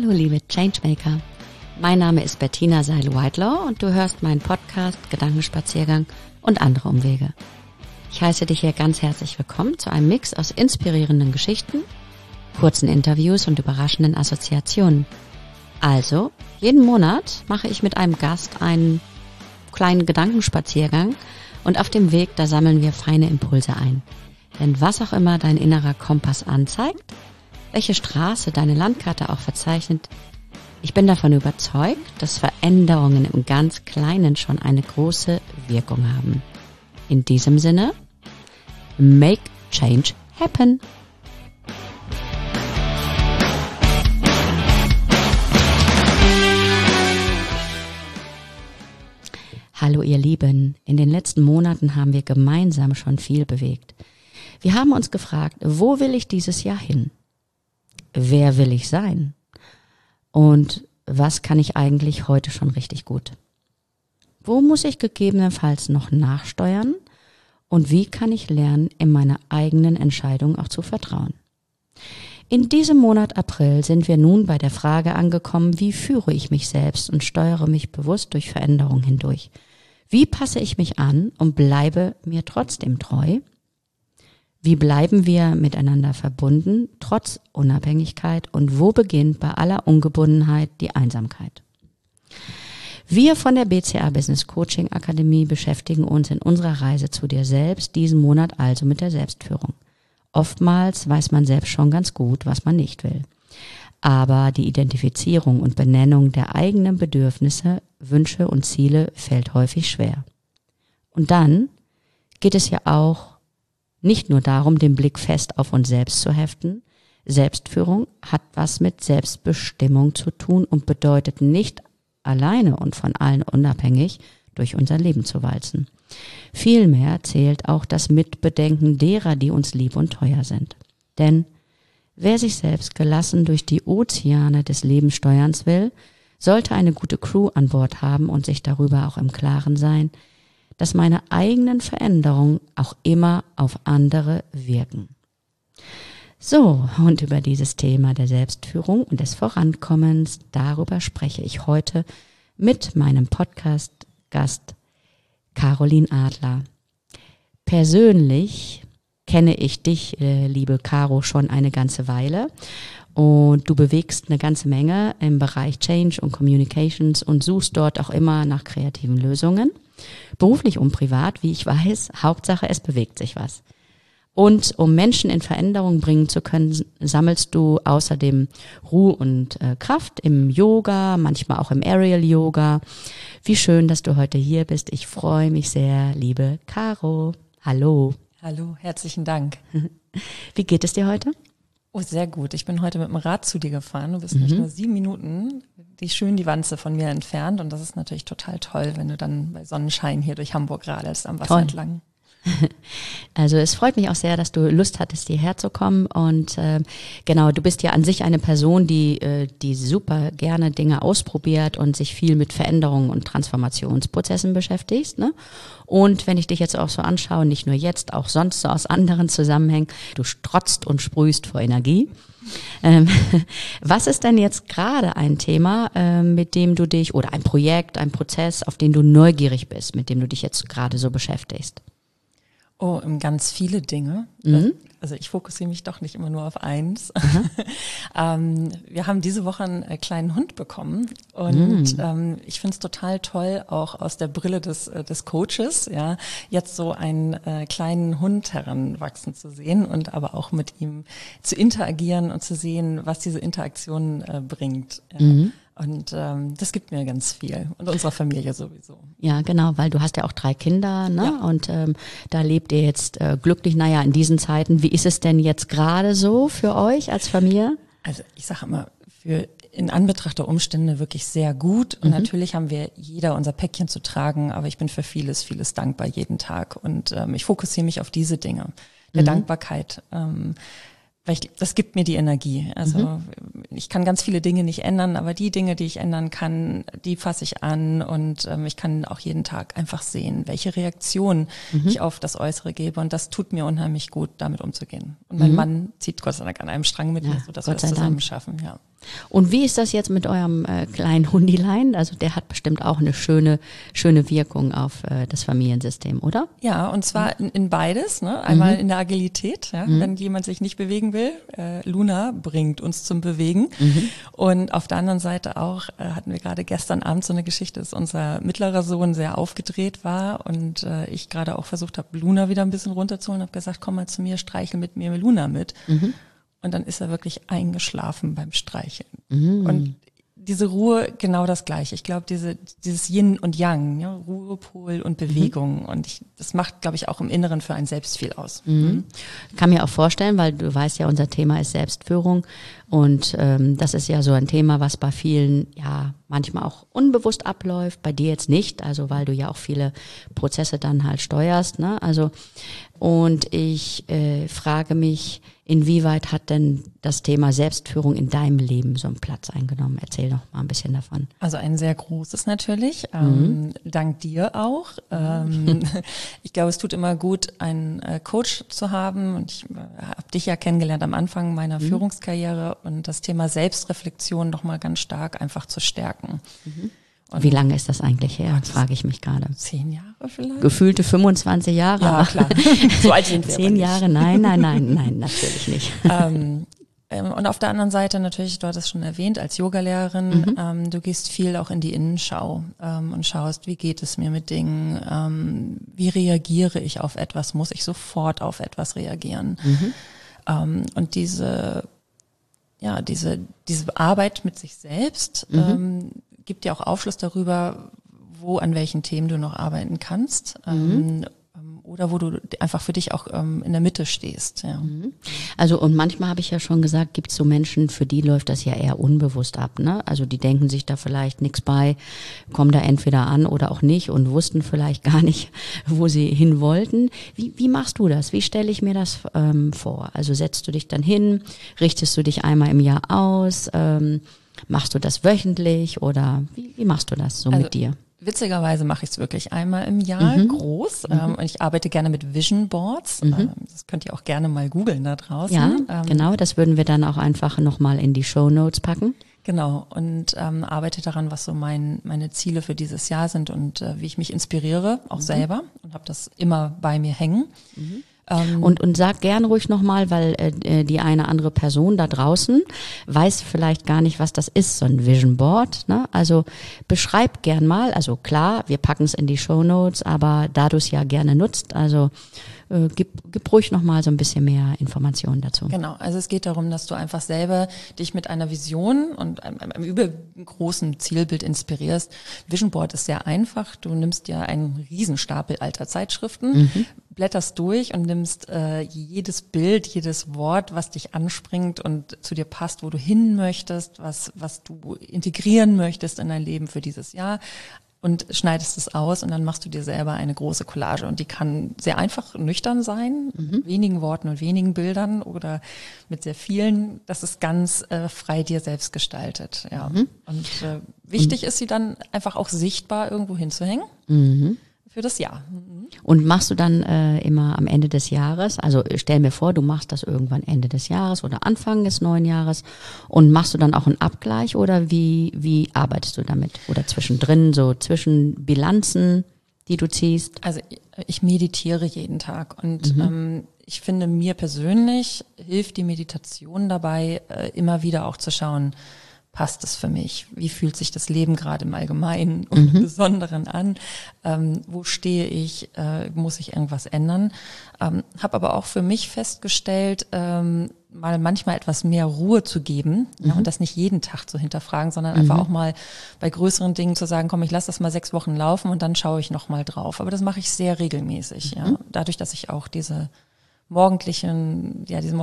Hallo liebe Changemaker, mein Name ist Bettina Seil-Whitelaw und du hörst meinen Podcast Gedankenspaziergang und andere Umwege. Ich heiße dich hier ganz herzlich willkommen zu einem Mix aus inspirierenden Geschichten, kurzen Interviews und überraschenden Assoziationen. Also, jeden Monat mache ich mit einem Gast einen kleinen Gedankenspaziergang und auf dem Weg, da sammeln wir feine Impulse ein. Denn was auch immer dein innerer Kompass anzeigt, welche Straße deine Landkarte auch verzeichnet, ich bin davon überzeugt, dass Veränderungen im ganz Kleinen schon eine große Wirkung haben. In diesem Sinne, make change happen. Hallo ihr Lieben, in den letzten Monaten haben wir gemeinsam schon viel bewegt. Wir haben uns gefragt, wo will ich dieses Jahr hin? Wer will ich sein? Und was kann ich eigentlich heute schon richtig gut? Wo muss ich gegebenenfalls noch nachsteuern? Und wie kann ich lernen, in meiner eigenen Entscheidung auch zu vertrauen? In diesem Monat April sind wir nun bei der Frage angekommen, wie führe ich mich selbst und steuere mich bewusst durch Veränderung hindurch? Wie passe ich mich an und bleibe mir trotzdem treu? Wie bleiben wir miteinander verbunden, trotz Unabhängigkeit? Und wo beginnt bei aller Ungebundenheit die Einsamkeit? Wir von der BCA Business Coaching Akademie beschäftigen uns in unserer Reise zu dir selbst diesen Monat also mit der Selbstführung. Oftmals weiß man selbst schon ganz gut, was man nicht will. Aber die Identifizierung und Benennung der eigenen Bedürfnisse, Wünsche und Ziele fällt häufig schwer. Und dann geht es ja auch nicht nur darum, den Blick fest auf uns selbst zu heften. Selbstführung hat was mit Selbstbestimmung zu tun und bedeutet nicht alleine und von allen unabhängig durch unser Leben zu walzen. Vielmehr zählt auch das Mitbedenken derer, die uns lieb und teuer sind. Denn wer sich selbst gelassen durch die Ozeane des Lebens steuern will, sollte eine gute Crew an Bord haben und sich darüber auch im Klaren sein, dass meine eigenen Veränderungen auch immer auf andere wirken. So, und über dieses Thema der Selbstführung und des Vorankommens, darüber spreche ich heute mit meinem Podcast-Gast Caroline Adler. Persönlich kenne ich dich, liebe Caro, schon eine ganze Weile und du bewegst eine ganze Menge im Bereich Change und Communications und suchst dort auch immer nach kreativen Lösungen. Beruflich und privat, wie ich weiß, Hauptsache es bewegt sich was. Und um Menschen in Veränderung bringen zu können, sammelst du außerdem Ruhe und Kraft im Yoga, manchmal auch im Aerial Yoga. Wie schön, dass du heute hier bist. Ich freue mich sehr, liebe Caro. Hallo. Hallo, herzlichen Dank. Wie geht es dir heute? Oh, sehr gut. Ich bin heute mit dem Rad zu dir gefahren. Du bist nicht nur 7 Minuten die Wanze von mir entfernt. Und das ist natürlich total toll, wenn du dann bei Sonnenschein hier durch Hamburg radelst am Wasser entlang. Also es freut mich auch sehr, dass du Lust hattest, hierher zu kommen und genau, du bist ja an sich eine Person, die super gerne Dinge ausprobiert und sich viel mit Veränderungen und Transformationsprozessen beschäftigst, ne? Und wenn ich dich jetzt auch so anschaue, nicht nur jetzt, auch sonst so aus anderen Zusammenhängen, du strotzt und sprühst vor Energie. Was ist denn jetzt gerade ein Thema, mit dem du dich, oder ein Projekt, ein Prozess, auf den du neugierig bist, mit dem du dich jetzt gerade so beschäftigst? Oh, ganz viele Dinge. Also ich fokussiere mich doch nicht immer nur auf eins. Wir haben diese Woche einen kleinen Hund bekommen und ich finde es total toll, auch aus der Brille des Coaches, ja, jetzt so einen kleinen Hund heranwachsen zu sehen und aber auch mit ihm zu interagieren und zu sehen, was diese Interaktion bringt. Ja. Und das gibt mir ganz viel und unserer Familie sowieso. Ja, genau, weil du hast ja auch 3 Kinder, ne? Ja. Und da lebt ihr jetzt glücklich, naja, in diesen Zeiten. Wie ist es denn jetzt gerade so für euch als Familie? Also ich sage immer, in Anbetracht der Umstände wirklich sehr gut. Und natürlich haben wir jeder unser Päckchen zu tragen, aber ich bin für vieles dankbar jeden Tag. Und ich fokussiere mich auf diese Dinge, der Dankbarkeit. Weil das gibt mir die Energie. Also ich kann ganz viele Dinge nicht ändern, aber die Dinge, die ich ändern kann, die fasse ich an und ich kann auch jeden Tag einfach sehen, welche Reaktion ich auf das Äußere gebe und das tut mir unheimlich gut, damit umzugehen. Und mein Mann zieht Gott sei Dank an einem Strang mit mir, sodass wir das zusammen schaffen. Ja. Und wie ist das jetzt mit eurem kleinen Hundilein? Also der hat bestimmt auch eine schöne Wirkung auf das Familiensystem, oder? Ja, und zwar in beides. Ne? Einmal in der Agilität, ja? Wenn jemand sich nicht bewegen will. Luna bringt uns zum Bewegen. Und auf der anderen Seite auch hatten wir gerade gestern Abend so eine Geschichte, dass unser mittlerer Sohn sehr aufgedreht war und ich gerade auch versucht habe, Luna wieder ein bisschen runterzuholen und habe gesagt, komm mal zu mir, streichel mit mir Luna mit. Und dann ist er wirklich eingeschlafen beim Streicheln. Und diese Ruhe, genau das Gleiche. Ich glaube, dieses Yin und Yang, ja, Ruhepol und Bewegung. Und das macht, glaube ich, auch im Inneren für einen selbst viel aus. Kann mir auch vorstellen, weil du weißt ja, unser Thema ist Selbstführung. Und das ist ja so ein Thema, was bei vielen ja manchmal auch unbewusst abläuft, bei dir jetzt nicht, also weil du ja auch viele Prozesse dann halt steuerst, ne? Also und ich frage mich, inwieweit hat denn das Thema Selbstführung in deinem Leben so einen Platz eingenommen? Erzähl doch mal ein bisschen davon. Also ein sehr großes natürlich, dank dir auch. Ich glaube, es tut immer gut, einen Coach zu haben und ich habe dich ja kennengelernt am Anfang meiner Führungskarriere und das Thema Selbstreflexion noch mal ganz stark einfach zu stärken. Und wie lange ist das eigentlich her, frage ich mich gerade. 10 Jahre vielleicht? Gefühlte 25 Jahre. Ja, klar. So alt sind wir 10 Jahre, nein, natürlich nicht. Und auf der anderen Seite natürlich, du hattest es schon erwähnt, als Yogalehrerin, du gehst viel auch in die Innenschau und schaust, wie geht es mir mit Dingen, wie reagiere ich auf etwas, muss ich sofort auf etwas reagieren. Und diese Arbeit mit sich selbst gibt dir auch Aufschluss darüber, an welchen Themen du noch arbeiten kannst. Oder wo du einfach für dich auch in der Mitte stehst. Ja. Also und manchmal habe ich ja schon gesagt, gibt es so Menschen, für die läuft das ja eher unbewusst ab. Ne? Also die denken sich da vielleicht nichts bei, kommen da entweder an oder auch nicht und wussten vielleicht gar nicht, wo sie hin wollten. Wie machst du das? Wie stelle ich mir das vor? Also setzt du dich dann hin, richtest du dich einmal im Jahr aus, machst du das wöchentlich oder wie machst du das so mit dir? Witzigerweise mache ich es wirklich einmal im Jahr groß und ich arbeite gerne mit Vision Boards. Das könnt ihr auch gerne mal googeln da draußen. Ja, genau, das würden wir dann auch einfach nochmal in die Shownotes packen. Genau, und arbeite daran, was so meine Ziele für dieses Jahr sind und wie ich mich inspiriere, auch selber und habe das immer bei mir hängen. Und sag gern ruhig nochmal, weil die eine andere Person da draußen weiß vielleicht gar nicht, was das ist, so ein Vision Board. Ne? Also beschreib gern mal, also klar, wir packen es in die Shownotes, aber da du es ja gerne nutzt, also gib ruhig nochmal so ein bisschen mehr Informationen dazu. Genau, also es geht darum, dass du einfach selber dich mit einer Vision und einem übergroßen Zielbild inspirierst. Vision Board ist sehr einfach. Du nimmst ja einen Riesenstapel alter Zeitschriften, blätterst durch und nimmst jedes Bild, jedes Wort, was dich anspringt und zu dir passt, wo du hin möchtest, was du integrieren möchtest in dein Leben für dieses Jahr. Und schneidest es aus und dann machst du dir selber eine große Collage. Und die kann sehr einfach nüchtern sein, mit wenigen Worten und wenigen Bildern oder mit sehr vielen. Das ist ganz frei dir selbst gestaltet. Ja. Und wichtig ist sie dann einfach auch sichtbar irgendwo hinzuhängen für das Jahr. Und machst du dann immer am Ende des Jahres, also stell mir vor, du machst das irgendwann Ende des Jahres oder Anfang des neuen Jahres und machst du dann auch einen Abgleich oder wie arbeitest du damit? Oder zwischendrin, so zwischen Bilanzen, die du ziehst? Also ich meditiere jeden Tag und ich finde, mir persönlich hilft die Meditation dabei, immer wieder auch zu schauen, passt es für mich? Wie fühlt sich das Leben gerade im Allgemeinen und im Besonderen an? Wo stehe ich? Muss ich irgendwas ändern? Habe aber auch für mich festgestellt, mal manchmal etwas mehr Ruhe zu geben und das nicht jeden Tag zu hinterfragen, sondern einfach auch mal bei größeren Dingen zu sagen, komm, ich lasse das mal 6 Wochen laufen und dann schaue ich noch mal drauf. Aber das mache ich sehr regelmäßig, ja. Dadurch, dass ich auch diese morgendlichen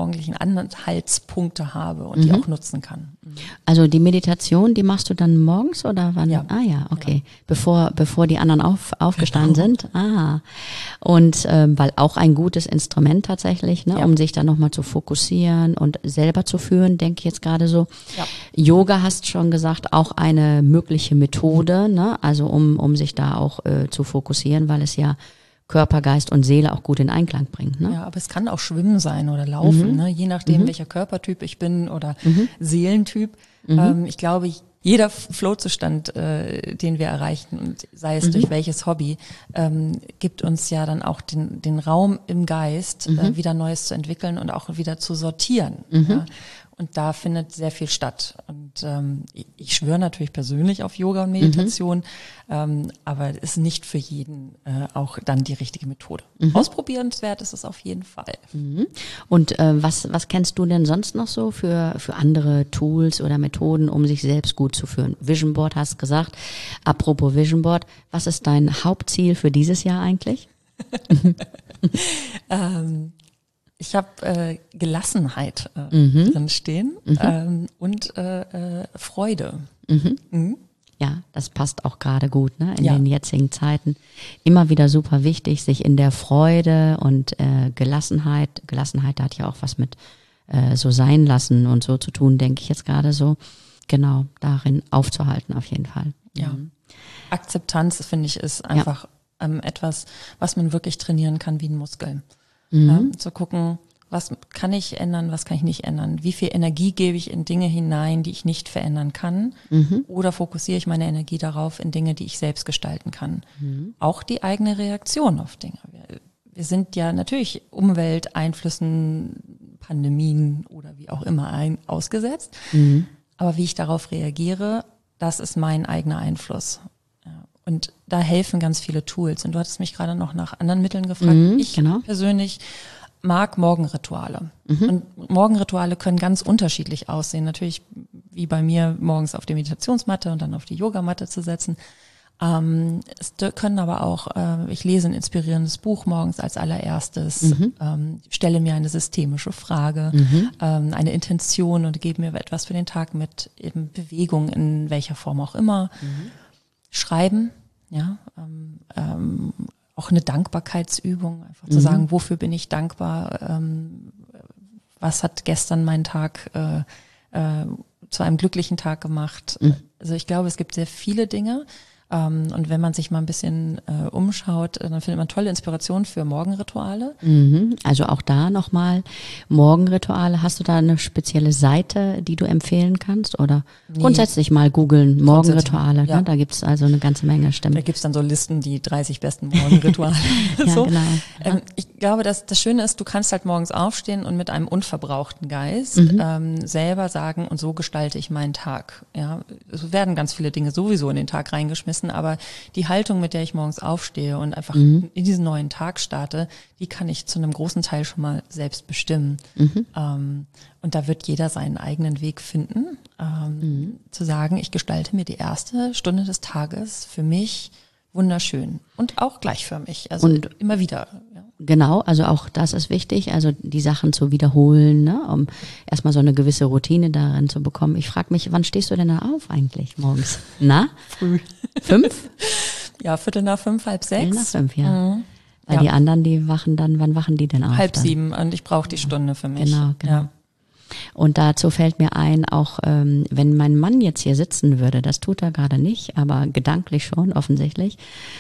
Anhaltspunkte habe und die auch nutzen kann. Also die Meditation, die machst du dann morgens oder wann? Ja. Ah ja, okay. Ja. Bevor die anderen aufgestanden sind. Ah. Und weil auch ein gutes Instrument tatsächlich, ne, um sich dann nochmal zu fokussieren und selber zu führen, denke ich jetzt gerade so. Ja. Yoga hast schon gesagt, auch eine mögliche Methode, ne? Also um sich da auch zu fokussieren, weil es ja Körper, Geist und Seele auch gut in Einklang bringt. Ne? Ja, aber es kann auch Schwimmen sein oder Laufen, ne? Je nachdem, welcher Körpertyp ich bin oder Seelentyp. Ich glaube, jeder Flow-Zustand, den wir erreichen, und sei es durch welches Hobby, gibt uns ja dann auch den Raum im Geist, wieder Neues zu entwickeln und auch wieder zu sortieren. Ja. Und da findet sehr viel statt. Und ich schwöre natürlich persönlich auf Yoga und Meditation, aber es ist nicht für jeden auch dann die richtige Methode. Ausprobierenswert ist es auf jeden Fall. Und was kennst du denn sonst noch so für andere Tools oder Methoden, um sich selbst gut zu führen? Vision Board hast gesagt. Apropos Vision Board, was ist dein Hauptziel für dieses Jahr eigentlich? Ich habe Gelassenheit drin stehen und Freude. Ja, das passt auch gerade gut, ne? In den jetzigen Zeiten. Immer wieder super wichtig, sich in der Freude und Gelassenheit hat ja auch was mit so sein lassen und so zu tun, denke ich jetzt gerade so, genau, darin aufzuhalten auf jeden Fall. Ja. Akzeptanz, finde ich, ist einfach etwas, was man wirklich trainieren kann wie ein Muskel. Zu gucken, was kann ich ändern, was kann ich nicht ändern, wie viel Energie gebe ich in Dinge hinein, die ich nicht verändern kann, oder fokussiere ich meine Energie darauf in Dinge, die ich selbst gestalten kann. Auch die eigene Reaktion auf Dinge. Wir sind ja natürlich Umwelteinflüssen, Pandemien oder wie auch immer ausgesetzt, aber wie ich darauf reagiere, das ist mein eigener Einfluss. Und da helfen ganz viele Tools. Und du hattest mich gerade noch nach anderen Mitteln gefragt. Ich persönlich mag Morgenrituale. Und Morgenrituale können ganz unterschiedlich aussehen. Natürlich wie bei mir morgens auf die Meditationsmatte und dann auf die Yogamatte zu setzen. Es können aber auch, ich lese ein inspirierendes Buch morgens als allererstes, stelle mir eine systemische Frage, eine Intention und gebe mir etwas für den Tag mit, eben Bewegung in welcher Form auch immer. Schreiben, auch eine Dankbarkeitsübung, einfach zu sagen, wofür bin ich dankbar, was hat gestern meinen Tag zu einem glücklichen Tag gemacht. Also ich glaube, es gibt sehr viele Dinge. Und wenn man sich mal ein bisschen umschaut, dann findet man tolle Inspirationen für Morgenrituale. Also auch da nochmal Morgenrituale. Hast du da eine spezielle Seite, die du empfehlen kannst? Oder grundsätzlich mal googeln, Morgenrituale. Ne? Da gibt's also eine ganze Menge Stimmen. Da gibt's dann so Listen, die 30 besten Morgenrituale. Ja, genau. Ich glaube, dass das Schöne ist, du kannst halt morgens aufstehen und mit einem unverbrauchten Geist selber sagen, und so gestalte ich meinen Tag. Ja, es werden ganz viele Dinge sowieso in den Tag reingeschmissen, aber die Haltung, mit der ich morgens aufstehe und einfach in diesen neuen Tag starte, die kann ich zu einem großen Teil schon mal selbst bestimmen. Und da wird jeder seinen eigenen Weg finden, zu sagen, ich gestalte mir die erste Stunde des Tages für mich wunderschön und auch gleichförmig, also und immer wieder. Ja. Genau, also auch das ist wichtig, also die Sachen zu wiederholen, ne, um erstmal so eine gewisse Routine darin zu bekommen. Ich frage mich, wann stehst du denn da auf eigentlich morgens? Na? Früh. 5? Ja, 5:45, 5:30. 5, ja. Weil die anderen, die wachen dann, wann wachen die denn auf? 6:30 und ich brauche die Stunde für mich. Genau. Ja. Und dazu fällt mir ein, auch wenn mein Mann jetzt hier sitzen würde, das tut er gerade nicht, aber gedanklich schon offensichtlich,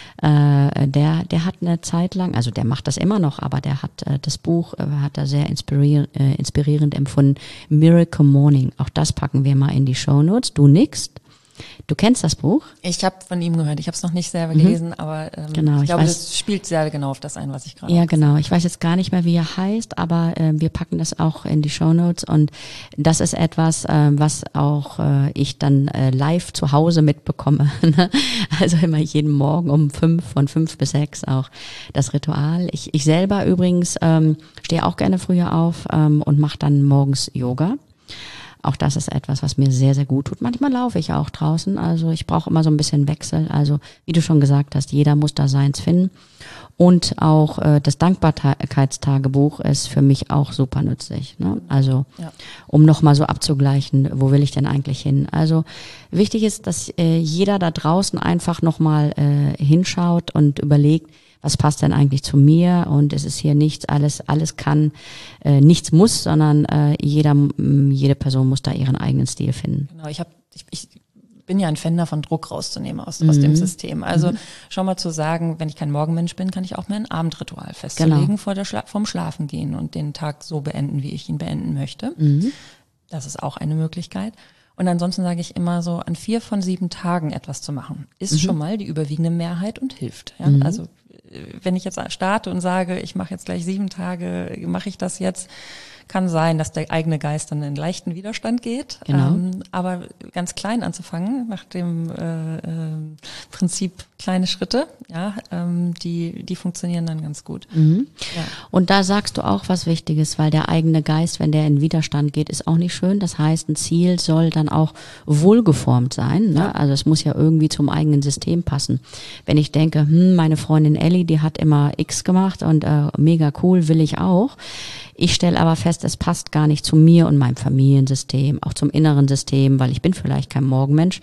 der hat eine Zeit lang, also der macht das immer noch, aber der hat das Buch, hat er sehr inspirierend empfunden, Miracle Morning. Auch das packen wir mal in die Shownotes. Du nickst. Du kennst das Buch? Ich habe von ihm gehört. Ich habe es noch nicht selber gelesen, aber genau, ich glaube, das spielt sehr genau auf das ein, was ich gerade Ja, genau. Ich weiß jetzt gar nicht mehr, wie er heißt, aber wir packen das auch in die Shownotes. Und das ist etwas, was auch ich dann live zu Hause mitbekomme. Also immer jeden Morgen von 5 bis 6 auch das Ritual. Ich selber übrigens stehe auch gerne früher auf und mache dann morgens Yoga. Auch das ist etwas, was mir sehr, sehr gut tut. Manchmal laufe ich auch draußen, also ich brauche immer so ein bisschen Wechsel. Also wie du schon gesagt hast, jeder muss da seins finden. Und auch das Dankbarkeitstagebuch ist für mich auch super nützlich. Ne? Also um nochmal so abzugleichen, wo will ich denn eigentlich hin? Also wichtig ist, dass jeder da draußen einfach nochmal hinschaut und überlegt, was passt denn eigentlich zu mir? Und es ist hier nichts, alles kann, nichts muss, sondern jede Person muss da ihren eigenen Stil finden. Genau, ich bin ja ein Fan davon, Druck rauszunehmen aus dem System. Also schon mal zu sagen, wenn ich kein Morgenmensch bin, kann ich auch mir ein Abendritual festlegen vorm Schlafen gehen und den Tag so beenden, wie ich ihn beenden möchte. Das ist auch eine Möglichkeit. Und ansonsten sage ich immer so, an 4 von 7 Tagen etwas zu machen, ist schon mal die überwiegende Mehrheit und hilft. Ja? Also wenn ich jetzt starte und sage, ich mache jetzt gleich 7 Tage, mache ich das jetzt, kann sein, dass der eigene Geist dann in leichten Widerstand geht. Genau. Aber ganz klein anzufangen, nach dem Prinzip kleine Schritte, ja, die funktionieren dann ganz gut. Ja. Und da sagst du auch was Wichtiges, weil der eigene Geist, wenn der in Widerstand geht, ist auch nicht schön. Das heißt, ein Ziel soll dann auch wohlgeformt sein. Ne? Ja. Also es muss ja irgendwie zum eigenen System passen. Wenn ich denke, meine Freundin Ellie, die hat immer X gemacht und mega cool, will ich auch. Ich stelle aber fest, es passt gar nicht zu mir und meinem Familiensystem, auch zum inneren System, weil ich bin vielleicht kein Morgenmensch,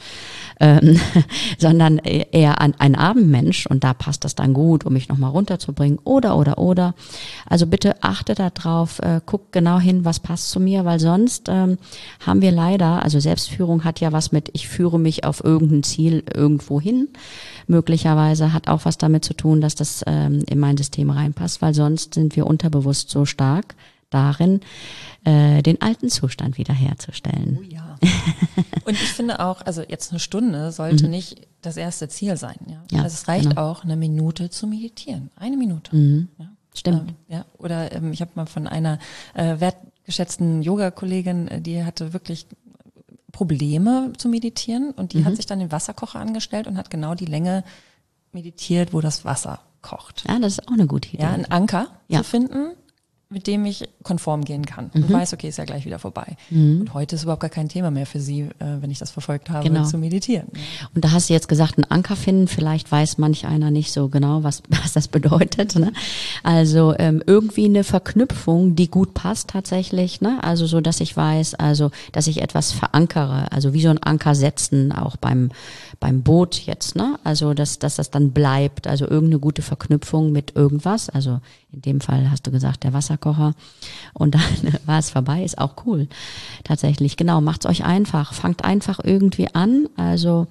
sondern eher ein Abendmensch und da passt das dann gut, um mich nochmal runterzubringen oder. Also bitte achte da drauf, guck genau hin, was passt zu mir, weil sonst haben wir leider, also Selbstführung hat ja was mit, ich führe mich auf irgendein Ziel irgendwo hin, möglicherweise hat auch was damit zu tun, dass das in mein System reinpasst, weil sonst sind wir unterbewusst so stark darin, den alten Zustand wiederherzustellen. Oh ja. Und ich finde auch, also jetzt eine Stunde sollte nicht das erste Ziel sein. Ja? Also es reicht auch, eine Minute zu meditieren. 1 Minute. Ja? Stimmt. Ja? Oder ich habe mal von einer wertgeschätzten Yoga-Kollegin, die hatte wirklich Probleme zu meditieren und die hat sich dann den Wasserkocher angestellt und hat genau die Länge meditiert, wo das Wasser kocht. Ja, das ist auch eine gute Idee. Ja, einen Anker zu finden, mit dem ich konform gehen kann und weiß, okay, ist ja gleich wieder vorbei. Und heute ist überhaupt gar kein Thema mehr für sie, wenn ich das verfolgt habe, zu meditieren. Und da hast du jetzt gesagt, einen Anker finden, vielleicht weiß manch einer nicht so genau, was das bedeutet. Ne? Also irgendwie eine Verknüpfung, die gut passt tatsächlich. Ne? Also so, dass ich weiß, also dass ich etwas verankere, also wie so ein Anker setzen, auch beim Boot jetzt. Ne? Also dass das dann bleibt, also irgendeine gute Verknüpfung mit irgendwas, also in dem Fall hast du gesagt, der Wasserkocher und dann war es vorbei, ist auch cool. Tatsächlich, genau, macht's euch einfach. Fangt einfach irgendwie an. Also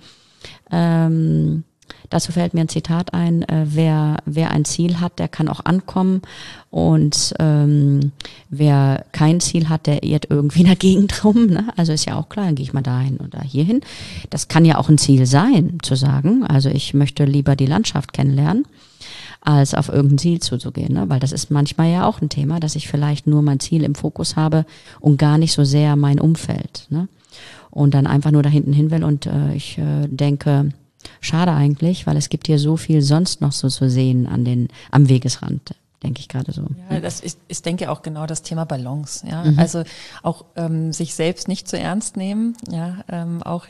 dazu fällt mir ein Zitat ein, wer ein Ziel hat, der kann auch ankommen und wer kein Ziel hat, der irrt irgendwie in der Gegend rum. Ne? Also ist ja auch klar, dann gehe ich mal dahin oder hierhin. Das kann ja auch ein Ziel sein, zu sagen, also ich möchte lieber die Landschaft kennenlernen, als auf irgendein Ziel zuzugehen, ne? Weil das ist manchmal ja auch ein Thema, dass ich vielleicht nur mein Ziel im Fokus habe und gar nicht so sehr mein Umfeld, ne? Und dann einfach nur da hinten hin will und ich denke, schade eigentlich, weil es gibt hier so viel sonst noch so zu sehen am Wegesrand, denke ich gerade so. Ja, das ist, ich denke auch genau das Thema Balance, ja, also auch sich selbst nicht zu ernst nehmen, ja, auch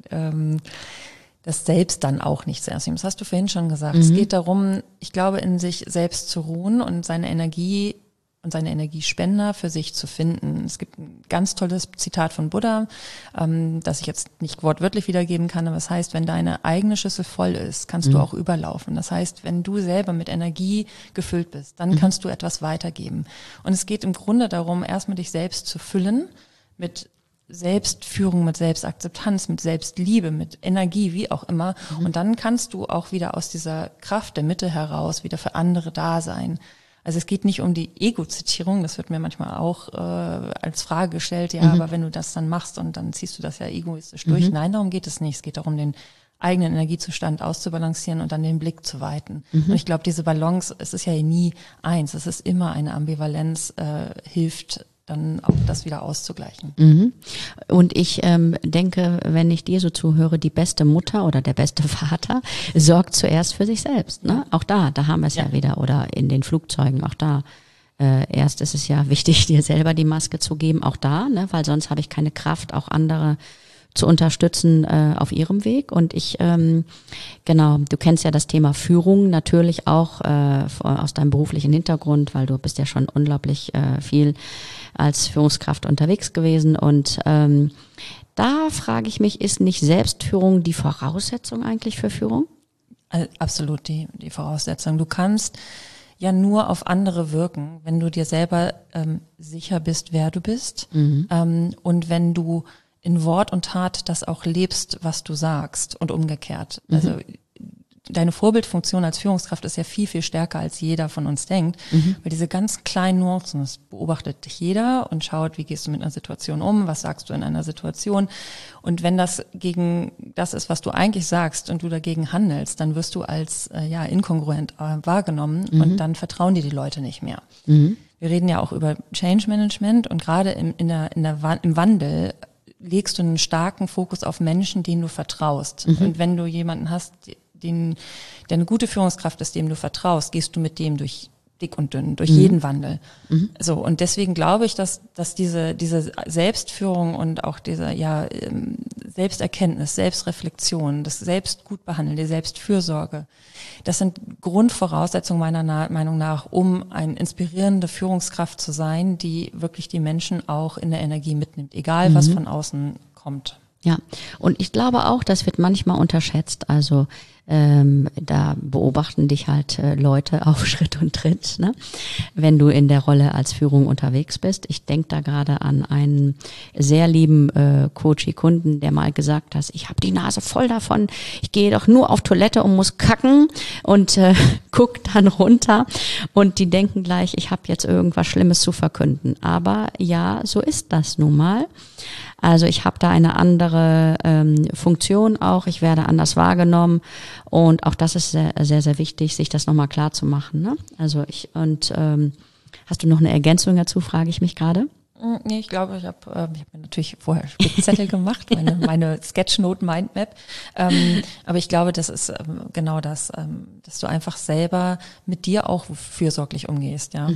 das Selbst dann auch nicht zu ernst nehmen. Das hast du vorhin schon gesagt. Es geht darum, ich glaube, in sich selbst zu ruhen und seine Energie und seine Energiespender für sich zu finden. Es gibt ein ganz tolles Zitat von Buddha, das ich jetzt nicht wortwörtlich wiedergeben kann, aber es heißt, wenn deine eigene Schüssel voll ist, kannst du auch überlaufen. Das heißt, wenn du selber mit Energie gefüllt bist, dann kannst du etwas weitergeben. Und es geht im Grunde darum, erstmal dich selbst zu füllen mit Selbstführung, mit Selbstakzeptanz, mit Selbstliebe, mit Energie, wie auch immer. Und dann kannst du auch wieder aus dieser Kraft der Mitte heraus wieder für andere da sein. Also es geht nicht um die Ego-Zitierung, das wird mir manchmal auch als Frage gestellt, ja, aber wenn du das dann machst und dann ziehst du das ja egoistisch durch. Nein, darum geht es nicht. Es geht darum, den eigenen Energiezustand auszubalancieren und dann den Blick zu weiten. Und ich glaube, diese Balance, es ist ja nie eins, es ist immer eine Ambivalenz, hilft dann auch das wieder auszugleichen. Und ich denke, wenn ich dir so zuhöre, die beste Mutter oder der beste Vater sorgt zuerst für sich selbst. Ne? Auch da haben wir es ja wieder. Oder in den Flugzeugen, auch da. Erst ist es ja wichtig, dir selber die Maske zu geben, auch da, ne? Weil sonst habe ich keine Kraft, auch andere zu unterstützen auf ihrem Weg. Und ich, genau, du kennst ja das Thema Führung natürlich auch aus deinem beruflichen Hintergrund, weil du bist ja schon unglaublich viel als Führungskraft unterwegs gewesen. Und da frage ich mich, ist nicht Selbstführung die Voraussetzung eigentlich für Führung? Absolut die Voraussetzung. Du kannst ja nur auf andere wirken, wenn du dir selber sicher bist, wer du bist. Und wenn du in Wort und Tat das auch lebst, was du sagst und umgekehrt. Also deine Vorbildfunktion als Führungskraft ist ja viel, viel stärker, als jeder von uns denkt. Weil diese ganz kleinen Nuancen, das beobachtet dich jeder und schaut, wie gehst du mit einer Situation um, was sagst du in einer Situation. Und wenn das gegen das ist, was du eigentlich sagst und du dagegen handelst, dann wirst du als inkongruent wahrgenommen und dann vertrauen dir die Leute nicht mehr. Wir reden ja auch über Change Management und gerade im Wandel legst du einen starken Fokus auf Menschen, denen du vertraust. Und wenn du jemanden hast, der eine gute Führungskraft ist, dem du vertraust, gehst du mit dem durch dick und dünn, durch jeden Wandel. So, und deswegen glaube ich, dass diese Selbstführung und auch diese Selbsterkenntnis, Selbstreflexion, das Selbstgutbehandeln, die Selbstfürsorge, das sind Grundvoraussetzungen meiner Meinung nach, um eine inspirierende Führungskraft zu sein, die wirklich die Menschen auch in der Energie mitnimmt, egal was von außen kommt. Ja, und ich glaube auch, das wird manchmal unterschätzt. Also da beobachten dich halt Leute auf Schritt und Tritt, ne? Wenn du in der Rolle als Führung unterwegs bist. Ich denke da gerade an einen sehr lieben Coachie-Kunden, der mal gesagt hat, ich habe die Nase voll davon, ich gehe doch nur auf Toilette und muss kacken und guck dann runter und die denken gleich, ich habe jetzt irgendwas Schlimmes zu verkünden. Aber ja, so ist das nun mal. Also ich habe da eine andere Funktion auch, ich werde anders wahrgenommen und auch das ist sehr, sehr, sehr wichtig, sich das nochmal klar zu machen. Ne? Also hast du noch eine Ergänzung dazu, frage ich mich gerade? Nee, ich glaube, ich hab mir natürlich vorher Spickzettel gemacht, meine Sketchnote Mindmap. Aber ich glaube, das ist genau das, dass du einfach selber mit dir auch fürsorglich umgehst, ja.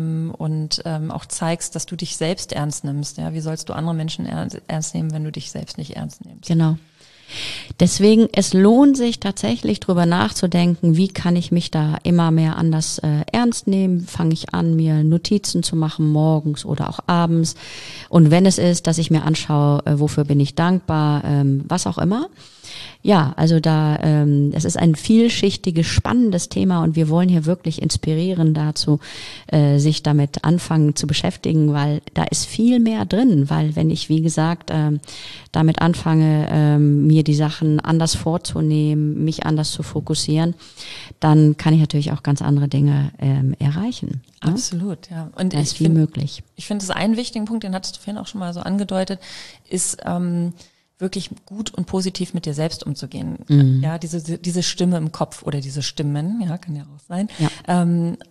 Und auch zeigst, dass du dich selbst ernst nimmst, ja. Wie sollst du andere Menschen ernst nehmen, wenn du dich selbst nicht ernst nimmst? Genau. Deswegen, es lohnt sich tatsächlich drüber nachzudenken, wie kann ich mich da immer mehr anders ernst nehmen, fange ich an, mir Notizen zu machen, morgens oder auch abends. Und wenn es ist, dass ich mir anschaue, wofür bin ich dankbar, was auch immer. Ja, also es ist ein vielschichtiges, spannendes Thema und wir wollen hier wirklich inspirieren dazu, sich damit anfangen zu beschäftigen, weil da ist viel mehr drin, weil wenn ich, wie gesagt, damit anfange, mir die Sachen anders vorzunehmen, mich anders zu fokussieren, dann kann ich natürlich auch ganz andere Dinge erreichen. Ne? Absolut, ja. Und da ist viel möglich. Ich finde, das einen wichtigen Punkt, den hattest du vorhin auch schon mal so angedeutet, ist wirklich gut und positiv mit dir selbst umzugehen. Ja, diese Stimme im Kopf oder diese Stimmen, ja, kann ja auch sein. Ja.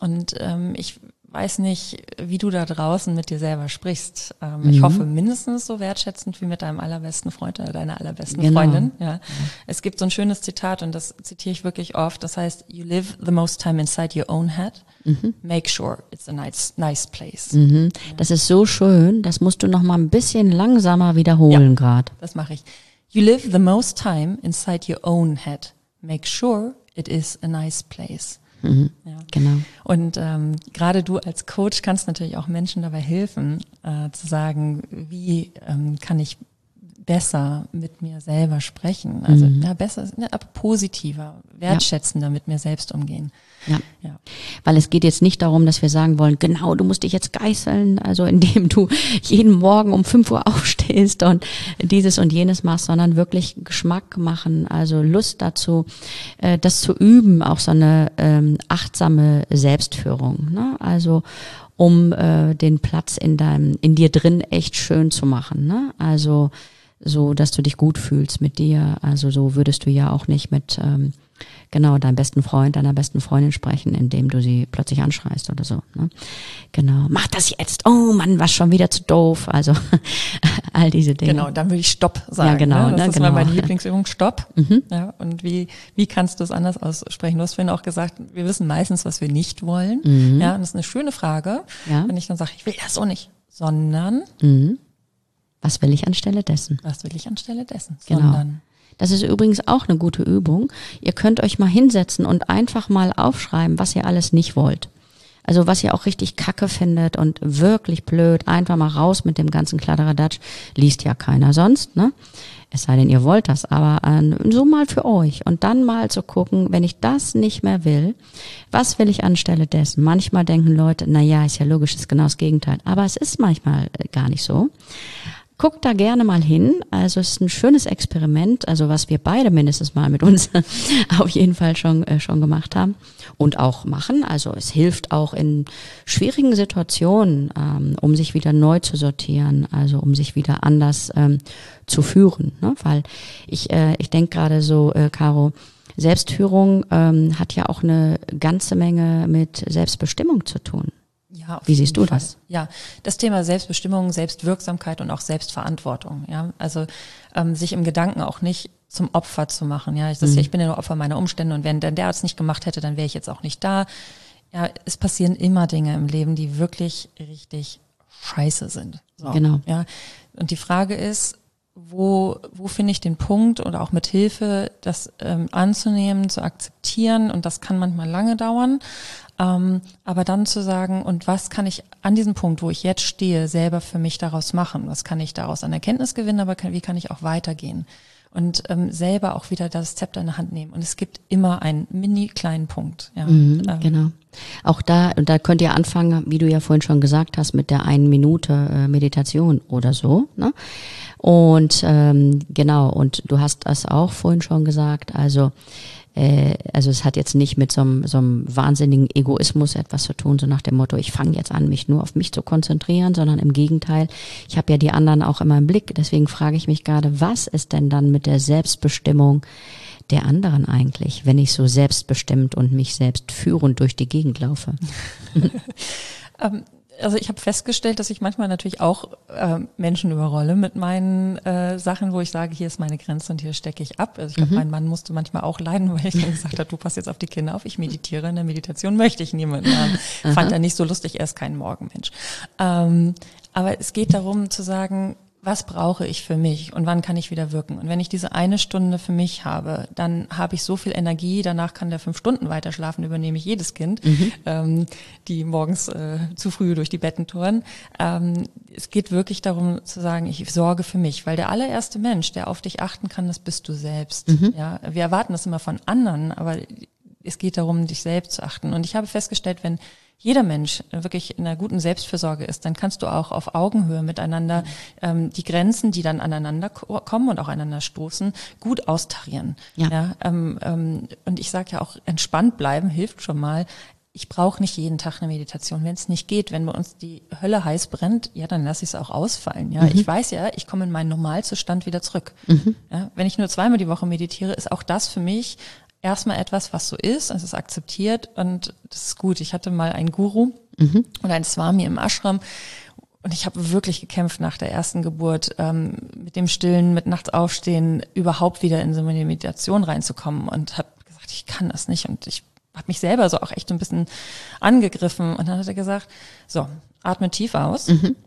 Ich weiß nicht, wie du da draußen mit dir selber sprichst. Ich hoffe mindestens so wertschätzend wie mit deinem allerbesten Freund oder deiner allerbesten Freundin. Ja. Es gibt so ein schönes Zitat und das zitiere ich wirklich oft. Das heißt, you live the most time inside your own head. Make sure it's a nice place. Ja. Das ist so schön. Das musst du noch mal ein bisschen langsamer wiederholen gerade. Das mache ich. You live the most time inside your own head. Make sure it is a nice place. Ja. Genau. Und gerade du als Coach kannst natürlich auch Menschen dabei helfen, zu sagen, wie kann ich besser mit mir selber sprechen. Also besser, aber positiver, wertschätzender mit mir selbst umgehen. Ja. Weil es geht jetzt nicht darum, dass wir sagen wollen, genau, du musst dich jetzt geißeln, also indem du jeden Morgen um 5 Uhr aufstehst und dieses und jenes machst, sondern wirklich Geschmack machen, also Lust dazu, das zu üben, auch so eine achtsame Selbstführung, ne? Also um den Platz in dir drin echt schön zu machen, ne? Also so, dass du dich gut fühlst mit dir. Also so würdest du ja auch nicht mit deinem besten Freund, deiner besten Freundin sprechen, indem du sie plötzlich anschreist oder so. Ne? Genau, mach das jetzt. Oh Mann, was schon wieder zu doof. Also all diese Dinge. Genau, dann würde ich Stopp sagen. Ja, genau. Ne? Das ist genau. mal meine Lieblingsübung, Stopp. Ja, und wie kannst du es anders aussprechen? Du hast vorhin auch gesagt, wir wissen meistens, was wir nicht wollen. Ja, und das ist eine schöne Frage. Ja. Wenn ich dann sage, ich will das so nicht, sondern was will ich anstelle dessen? Was will ich anstelle dessen? Genau. Sondern. Das ist übrigens auch eine gute Übung. Ihr könnt euch mal hinsetzen und einfach mal aufschreiben, was ihr alles nicht wollt. Also was ihr auch richtig kacke findet und wirklich blöd, einfach mal raus mit dem ganzen Kladderadatsch. Liest ja keiner sonst, ne? Es sei denn, ihr wollt das, aber so mal für euch. Und dann mal zu gucken, wenn ich das nicht mehr will, was will ich anstelle dessen? Manchmal denken Leute, ist ja logisch, ist genau das Gegenteil. Aber es ist manchmal gar nicht so. guckt da gerne mal hin. Also es ist ein schönes Experiment, also was wir beide mindestens mal mit uns auf jeden Fall schon gemacht haben und auch machen. Also es hilft auch in schwierigen Situationen, um sich wieder neu zu sortieren, also um sich wieder anders zu führen. Ne? Weil ich denke gerade so, Caro, Selbstführung hat ja auch eine ganze Menge mit Selbstbestimmung zu tun. Ja, wie siehst du das? Ja, das Thema Selbstbestimmung, Selbstwirksamkeit und auch Selbstverantwortung. Ja, also sich im Gedanken auch nicht zum Opfer zu machen. Ja, ich bin ja nur Opfer meiner Umstände und wenn dann der es nicht gemacht hätte, dann wäre ich jetzt auch nicht da. Ja, es passieren immer Dinge im Leben, die wirklich richtig scheiße sind. So, genau. Ja, und die Frage ist, wo finde ich den Punkt oder auch mit Hilfe, das anzunehmen, zu akzeptieren, und das kann manchmal lange dauern, aber dann zu sagen, und was kann ich an diesem Punkt, wo ich jetzt stehe, selber für mich daraus machen? Was kann ich daraus an Erkenntnis gewinnen, aber wie kann ich auch weitergehen? Und selber auch wieder das Zepter in der Hand nehmen. Und es gibt immer einen mini kleinen Punkt. Ja. Genau. Auch da könnt ihr anfangen, wie du ja vorhin schon gesagt hast, mit der 1 Minute Meditation oder so. Ne? Und genau, und du hast das auch vorhin schon gesagt, also es hat jetzt nicht mit so einem wahnsinnigen Egoismus etwas zu tun, so nach dem Motto, ich fange jetzt an, mich nur auf mich zu konzentrieren, sondern im Gegenteil, ich habe ja die anderen auch immer im Blick, deswegen frage ich mich gerade, was ist denn dann mit der Selbstbestimmung der anderen eigentlich, wenn ich so selbstbestimmt und mich selbst führend durch die Gegend laufe? Also ich habe festgestellt, dass ich manchmal natürlich auch Menschen überrolle mit meinen Sachen, wo ich sage, hier ist meine Grenze und hier stecke ich ab. Also ich glaube, mein Mann musste manchmal auch leiden, weil ich dann gesagt habe, du passt jetzt auf die Kinder auf, ich meditiere. In der Meditation möchte ich niemanden haben. Fand er nicht so lustig, er ist kein Morgenmensch. Aber es geht darum zu sagen, was brauche ich für mich und wann kann ich wieder wirken? Und wenn ich diese 1 Stunde für mich habe, dann habe ich so viel Energie, danach kann der 5 Stunden weiter schlafen, übernehme ich jedes Kind, die morgens zu früh durch die Betten touren. Es geht wirklich darum zu sagen, ich sorge für mich, weil der allererste Mensch, der auf dich achten kann, das bist du selbst. Ja, wir erwarten das immer von anderen, aber es geht darum, dich selbst zu achten. Und ich habe festgestellt, wenn jeder Mensch wirklich in einer guten Selbstfürsorge ist, dann kannst du auch auf Augenhöhe miteinander die Grenzen, die dann aneinander kommen und auch aneinander stoßen, gut austarieren. Ja. Und ich sage ja auch, entspannt bleiben hilft schon mal. Ich brauche nicht jeden Tag eine Meditation, wenn es nicht geht. Wenn bei uns die Hölle heiß brennt, ja, dann lasse ich es auch ausfallen. Ja, ich weiß ja, ich komme in meinen Normalzustand wieder zurück. Ja, wenn ich nur 2-mal die Woche meditiere, ist auch das für mich erstmal etwas, was so ist, es ist akzeptiert und das ist gut. Ich hatte mal einen Guru und einen Swami im Ashram und ich habe wirklich gekämpft nach der ersten Geburt, mit dem Stillen, mit nachts aufstehen, überhaupt wieder in so eine Meditation reinzukommen und habe gesagt, ich kann das nicht und ich habe mich selber so auch echt ein bisschen angegriffen und dann hat er gesagt, so, atme tief aus.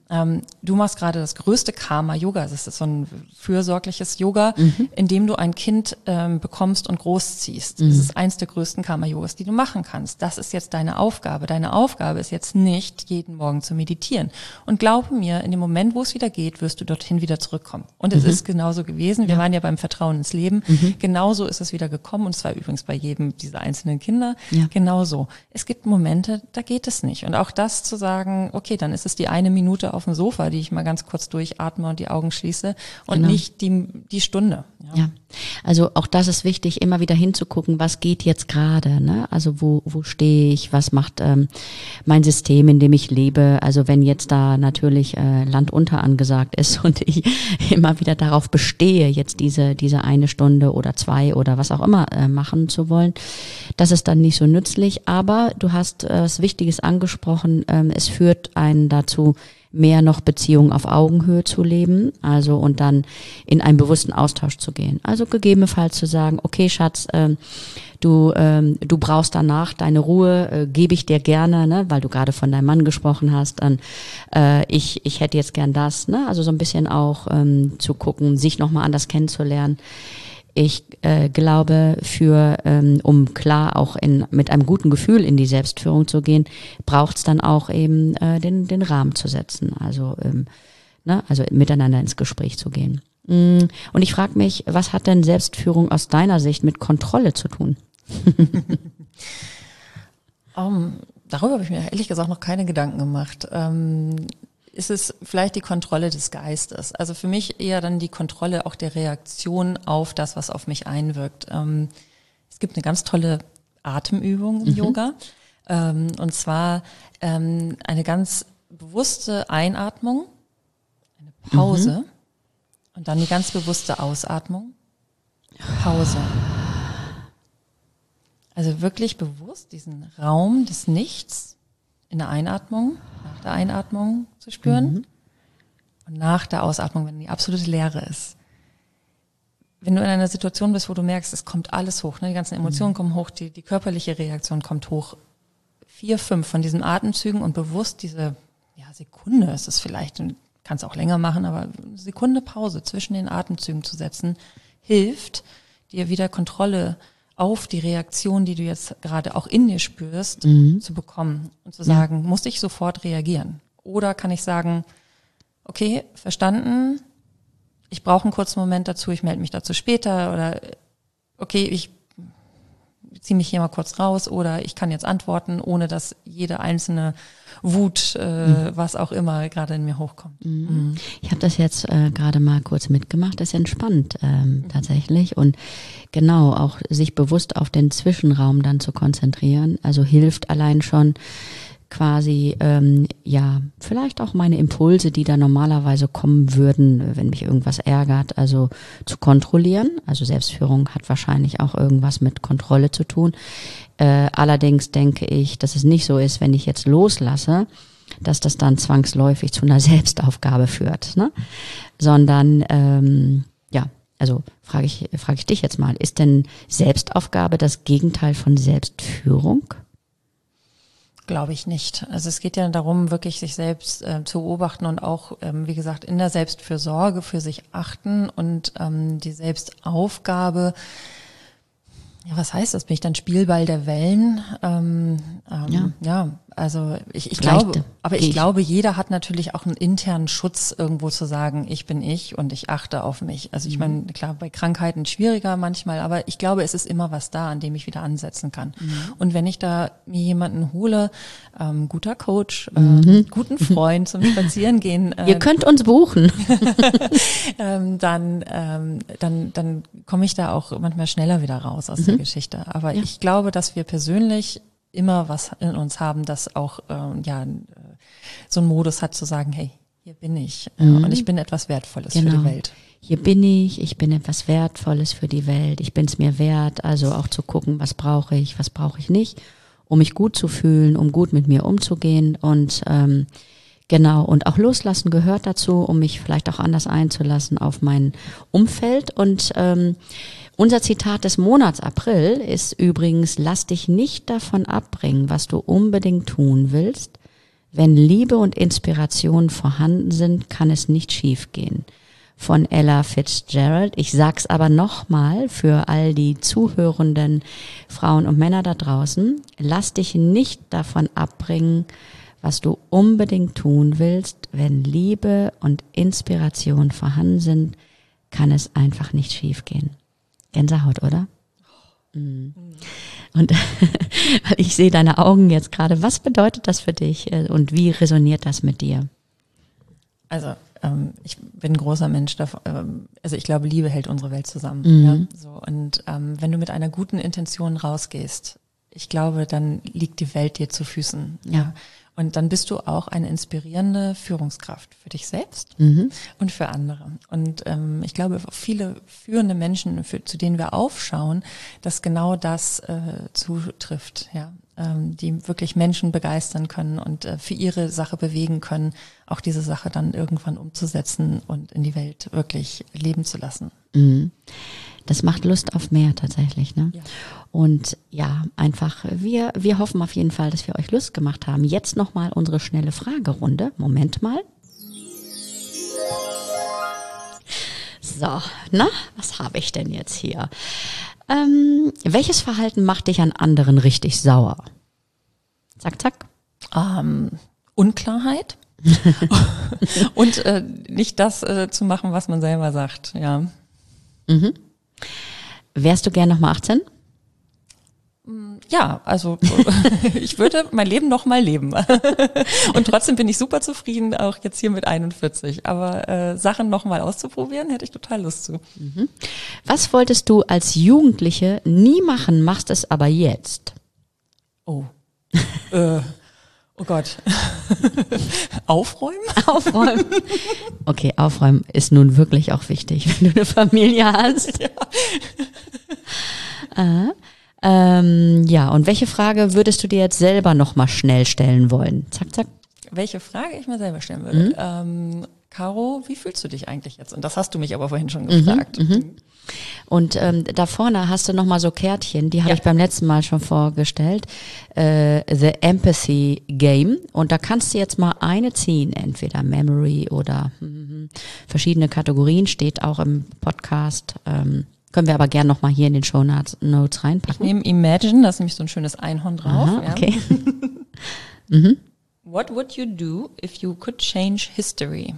Du machst gerade das größte Karma-Yoga. Das ist so ein fürsorgliches Yoga, in dem du ein Kind bekommst und großziehst. Das ist eins der größten Karma-Yogas, die du machen kannst. Das ist jetzt deine Aufgabe. Deine Aufgabe ist jetzt nicht, jeden Morgen zu meditieren. Und glaube mir, in dem Moment, wo es wieder geht, wirst du dorthin wieder zurückkommen. Und es ist genauso gewesen. Wir waren ja beim Vertrauen ins Leben. Genauso ist es wieder gekommen. Und zwar übrigens bei jedem dieser einzelnen Kinder. Ja. Genauso. Es gibt Momente, da geht es nicht. Und auch das zu sagen, okay, dann ist es die 1 Minute auf dem Sofa, die ich mal ganz kurz durchatme und die Augen schließe und nicht die Stunde. Ja, also auch das ist wichtig, immer wieder hinzugucken, was geht jetzt gerade, ne? Also wo stehe ich, was macht mein System, in dem ich lebe? Also wenn jetzt da natürlich Land unter angesagt ist und ich immer wieder darauf bestehe, jetzt diese 1 Stunde oder 2 oder was auch immer machen zu wollen, das ist dann nicht so nützlich. Aber du hast was Wichtiges angesprochen, es führt einen dazu, mehr noch Beziehungen auf Augenhöhe zu leben, also und dann in einen bewussten Austausch zu gehen. Also gegebenenfalls zu sagen, okay Schatz, du brauchst danach deine Ruhe, gebe ich dir gerne, ne, weil du gerade von deinem Mann gesprochen hast, dann ich hätte jetzt gern das, ne, also so ein bisschen auch zu gucken, sich nochmal anders kennenzulernen. Ich glaube, um klar auch mit einem guten Gefühl in die Selbstführung zu gehen, braucht es dann auch eben den Rahmen zu setzen, also also miteinander ins Gespräch zu gehen. Und ich frage mich, was hat denn Selbstführung aus deiner Sicht mit Kontrolle zu tun? Darüber habe ich mir ehrlich gesagt noch keine Gedanken gemacht. ist es vielleicht die Kontrolle des Geistes. Also für mich eher dann die Kontrolle auch der Reaktion auf das, was auf mich einwirkt. Es gibt eine ganz tolle Atemübung im Yoga. Und zwar eine ganz bewusste Einatmung, eine Pause und dann die ganz bewusste Ausatmung, Pause. Also wirklich bewusst diesen Raum des Nichts in der Einatmung, nach der Einatmung zu spüren und nach der Ausatmung, wenn die absolute Leere ist. Wenn du in einer Situation bist, wo du merkst, es kommt alles hoch, ne, die ganzen Emotionen kommen hoch, die körperliche Reaktion kommt hoch, 4, 5 von diesen Atemzügen und bewusst diese Sekunde ist es vielleicht, du kannst auch länger machen, aber eine Sekunde Pause zwischen den Atemzügen zu setzen, hilft dir wieder Kontrolle auf die Reaktion, die du jetzt gerade auch in dir spürst, zu bekommen und zu sagen, muss ich sofort reagieren? Oder kann ich sagen, okay, verstanden, ich brauche einen kurzen Moment dazu, ich melde mich dazu später oder okay, ich ziehe mich hier mal kurz raus oder ich kann jetzt antworten, ohne dass jede einzelne Wut, was auch immer gerade in mir hochkommt. Ich habe das jetzt gerade mal kurz mitgemacht, das ist entspannt tatsächlich und genau auch sich bewusst auf den Zwischenraum dann zu konzentrieren, also hilft allein schon quasi, vielleicht auch meine Impulse, die da normalerweise kommen würden, wenn mich irgendwas ärgert, also zu kontrollieren. Also Selbstführung hat wahrscheinlich auch irgendwas mit Kontrolle zu tun. Allerdings denke ich, dass es nicht so ist, wenn ich jetzt loslasse, dass das dann zwangsläufig zu einer Selbstaufgabe führt, ne? Sondern, also frage ich dich jetzt mal, ist denn Selbstaufgabe das Gegenteil von Selbstführung? Glaube ich nicht. Also es geht ja darum, wirklich sich selbst zu beobachten und auch, wie gesagt, in der Selbstfürsorge für sich achten und die Selbstaufgabe, ja, was heißt das? Bin ich dann Spielball der Wellen? Also ich glaube, aber ich glaube, jeder hat natürlich auch einen internen Schutz, irgendwo zu sagen, ich bin ich und ich achte auf mich. Also ich meine, klar, bei Krankheiten schwieriger manchmal, aber ich glaube, es ist immer was da, an dem ich wieder ansetzen kann. Und wenn ich da mir jemanden hole, guter Coach, guten Freund zum Spazierengehen. Ihr könnt uns buchen. Dann komme ich da auch manchmal schneller wieder raus aus der Geschichte. Aber ich glaube, dass wir persönlich immer was in uns haben, das auch so einen Modus hat zu sagen, hey, hier bin ich und ich bin etwas Wertvolles für die Welt. Hier bin ich bin etwas Wertvolles für die Welt, ich bin es mir wert, also auch zu gucken, was brauche ich nicht, um mich gut zu fühlen, um gut mit mir umzugehen und und auch loslassen gehört dazu, um mich vielleicht auch anders einzulassen auf mein Umfeld und unser Zitat des Monats April ist übrigens, lass dich nicht davon abbringen, was du unbedingt tun willst. Wenn Liebe und Inspiration vorhanden sind, kann es nicht schiefgehen. Von Ella Fitzgerald. Ich sag's aber nochmal für all die zuhörenden Frauen und Männer da draußen. Lass dich nicht davon abbringen, was du unbedingt tun willst. Wenn Liebe und Inspiration vorhanden sind, kann es einfach nicht schiefgehen. Gänsehaut, oder? Und weil ich sehe deine Augen jetzt gerade. Was bedeutet das für dich und wie resoniert das mit dir? Also ich bin ein großer Mensch, also ich glaube, Liebe hält unsere Welt zusammen. Ja? So, und wenn du mit einer guten Intention rausgehst, ich glaube, dann liegt die Welt dir zu Füßen. Ja. Und dann bist du auch eine inspirierende Führungskraft für dich selbst und für andere. Und ich glaube, viele führende Menschen, zu denen wir aufschauen, dass genau das zutrifft, ja, die wirklich Menschen begeistern können und für ihre Sache bewegen können, auch diese Sache dann irgendwann umzusetzen und in die Welt wirklich leben zu lassen. Das macht Lust auf mehr tatsächlich, ne? Ja. Und ja, einfach, wir hoffen auf jeden Fall, dass wir euch Lust gemacht haben. Jetzt nochmal unsere schnelle Fragerunde. Moment mal. So, na, was habe ich denn jetzt hier? Welches Verhalten macht dich an anderen richtig sauer? Zack, zack. Unklarheit. Und nicht das zu machen, was man selber sagt, ja. Wärst du gern nochmal 18? Ja, also ich würde mein Leben noch mal leben. Und trotzdem bin ich super zufrieden, auch jetzt hier mit 41. Aber Sachen noch mal auszuprobieren, hätte ich total Lust zu. Was wolltest du als Jugendliche nie machen, machst es aber jetzt? Oh. Oh Gott. Aufräumen? Aufräumen. Okay, aufräumen ist nun wirklich auch wichtig, wenn du eine Familie hast. Ja. Ja, und welche Frage würdest du dir jetzt selber noch mal schnell stellen wollen? Zack, zack. Welche Frage ich mir selber stellen würde? Caro, wie fühlst du dich eigentlich jetzt? Und das hast du mich aber vorhin schon gefragt. Und da vorne hast du noch mal so Kärtchen, die habe ich beim letzten Mal schon vorgestellt. The Empathy Game. Und da kannst du jetzt mal eine ziehen, entweder Memory oder verschiedene Kategorien, steht auch im Podcast. Können wir aber gerne noch mal hier in den Shownotes reinpacken. Ich nehme Imagine, da ist nämlich so ein schönes Einhorn drauf. Aha, okay. What would you do if you could change history?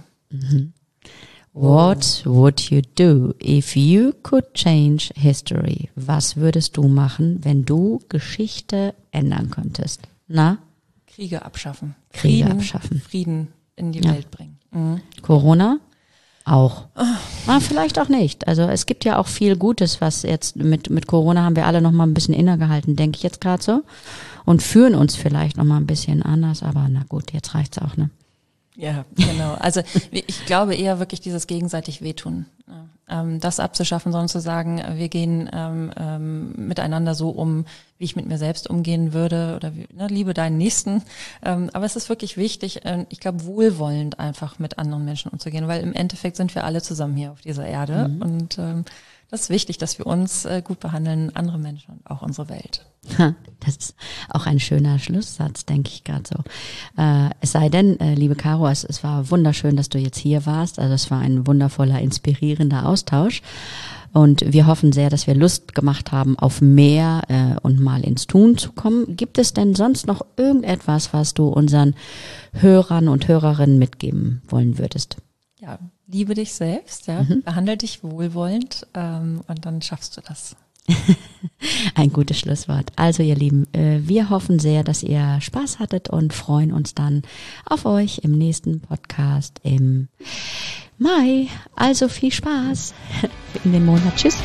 What would you do if you could change history? Was würdest du machen, wenn du Geschichte ändern könntest? Na? Kriege abschaffen. Frieden in die Welt bringen. Corona? Auch. Vielleicht auch nicht. Also es gibt ja auch viel Gutes, was jetzt mit Corona haben wir alle noch mal ein bisschen innegehalten, denke ich jetzt gerade so. Und fühlen uns vielleicht noch mal ein bisschen anders, aber na gut, jetzt reicht's auch, ne? Ja, genau. Also ich glaube eher wirklich dieses gegenseitig Wehtun. Das abzuschaffen, sondern zu sagen, wir gehen miteinander so um, wie ich mit mir selbst umgehen würde oder liebe deinen Nächsten. Aber es ist wirklich wichtig, ich glaube, wohlwollend einfach mit anderen Menschen umzugehen, weil im Endeffekt sind wir alle zusammen hier auf dieser Erde und das ist wichtig, dass wir uns gut behandeln, andere Menschen und auch unsere Welt. Das ist auch ein schöner Schlusssatz, denke ich gerade so. Es sei denn, liebe Caro, es war wunderschön, dass du jetzt hier warst. Also es war ein wundervoller, inspirierender Austausch. Und wir hoffen sehr, dass wir Lust gemacht haben auf mehr und mal ins Tun zu kommen. Gibt es denn sonst noch irgendetwas, was du unseren Hörern und Hörerinnen mitgeben wollen würdest? Ja, liebe dich selbst, ja, behandle dich wohlwollend und dann schaffst du das. Ein gutes Schlusswort. Also ihr Lieben, wir hoffen sehr, dass ihr Spaß hattet und freuen uns dann auf euch im nächsten Podcast im Mai. Also viel Spaß in dem Monat. Tschüss.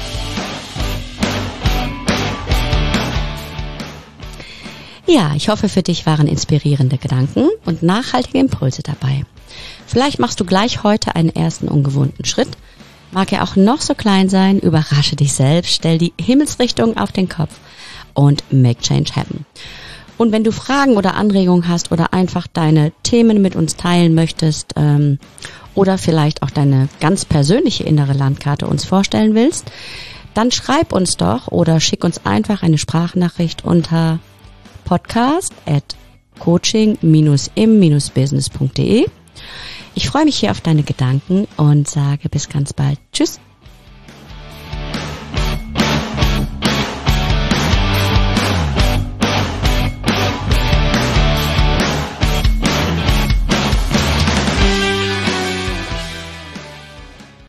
Ja, ich hoffe, für dich waren inspirierende Gedanken und nachhaltige Impulse dabei. Vielleicht machst du gleich heute einen ersten ungewohnten Schritt. Mag er auch noch so klein sein, überrasche dich selbst, stell die Himmelsrichtung auf den Kopf und make change happen. Und wenn du Fragen oder Anregungen hast oder einfach deine Themen mit uns teilen möchtest oder vielleicht auch deine ganz persönliche innere Landkarte uns vorstellen willst, dann schreib uns doch oder schick uns einfach eine Sprachnachricht unter podcast@coaching-im-business.de. Ich freue mich hier auf deine Gedanken und sage bis ganz bald. Tschüss.